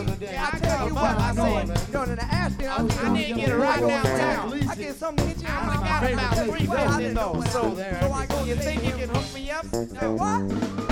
Yeah, I tell you what, I said, yo, in the Ashton, I need to get a ride downtown. I get something to hit you. I got about 3 minutes though, so I go. You think you can hook me up? What?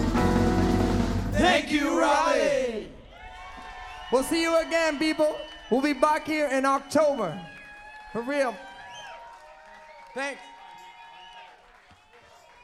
We'll see you again, people. We'll be back here in October. For real. Thanks.